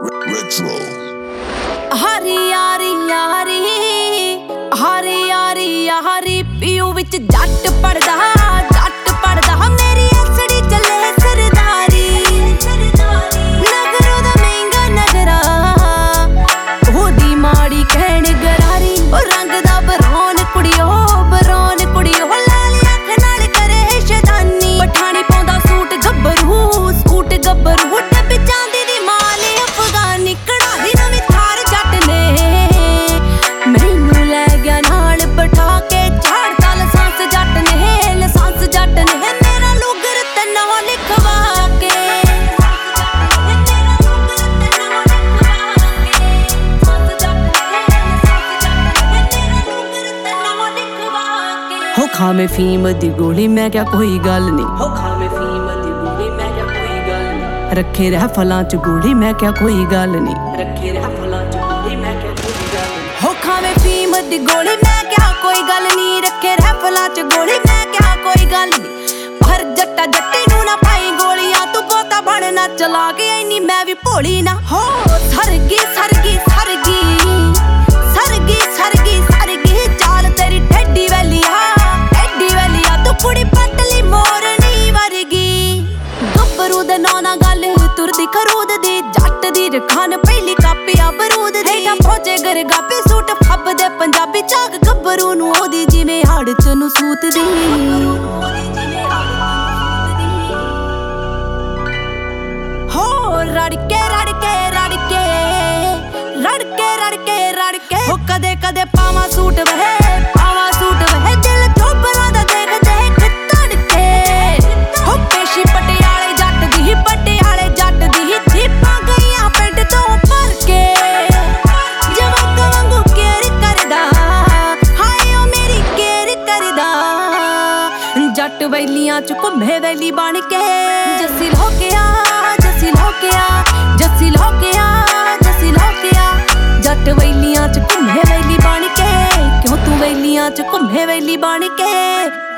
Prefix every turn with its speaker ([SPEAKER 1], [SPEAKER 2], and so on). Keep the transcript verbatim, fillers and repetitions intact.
[SPEAKER 1] Retro.
[SPEAKER 2] हारी यारी यारी हारी यारी यारी पीयू विच जट पड़दा जट पड़दा मेरी असड़ी चले सरदारी नगरों दा महंगा नगरा ओदी माड़ी कहण गरारी ओ रंग दा बरौन कुड़ियो बरौन कुड़ियो लाल अख नाल करे शैतानी पठानी पाउंदा सूट गब्बरू सूट गब्बरू डब्बे चांदी दी माल अफगानी कढ़ाई नवीं थार जट ने मैनू लै गया नाल बिठा के झाड़ता लसांस जट ने लसांस जट ने मेरा लुगर ते नवां लिखवा के हो खावे फीम दी गोली मैं क्या कोई गल नहीं हो खावे फीम दी गोली मैं क्या कोई गल नहीं रखे रह फलां च गोली मैं क्या कोई गल नहीं रखे रह फलां च गोली मैं क्या कोई गल नहीं हो खावे फीम दी गोली मैं क्या कोई गल नहीं रखे रह फलां च गोली मैं क्या कोई गल नहीं पर जट्टा जट्टी नू ना पाई गोलियां तू बोता बनना चला के इन्नी मैं भी भोली ना हो सरगी सरगी सरगी सरगी सरगी सरगी चाल तेरी टेडी वैलिया टेडी वैलिया तू कुड़ी पतली मोरनी वर्गी गब्बरू दे नां ना गल तुरदी खरूद दी जट दी रखान पहली कापिया बरूद दी हेठा फौजे गरगापे सूट फब दे पंजाबी चाक गब्बरू नू ओदी जिवें हाड़त नू सूत दी हो रड़के रड़के रड़के रड़के रड़के रड़के हो कदे कदे पावा सूट वहे पावा सूट वहे दिल चोपरा दा देख देख तड़के हो पेशी पटियाले जट दी पटियाले जट दी जीपां गईयां पिंड तो भर के जवाक वांगू केयर करदा हाय ओ मेरी केयर करदा जट वैलियां च घुम्मे वैली बन के जस्सी लोकिया जस्सी लोकिया जस्सी लोकिया जस्सी लोकिया जट वैलियां च घुम्मे वैली बन के क्यों तू वैलियां च घुम्मे वैली बन के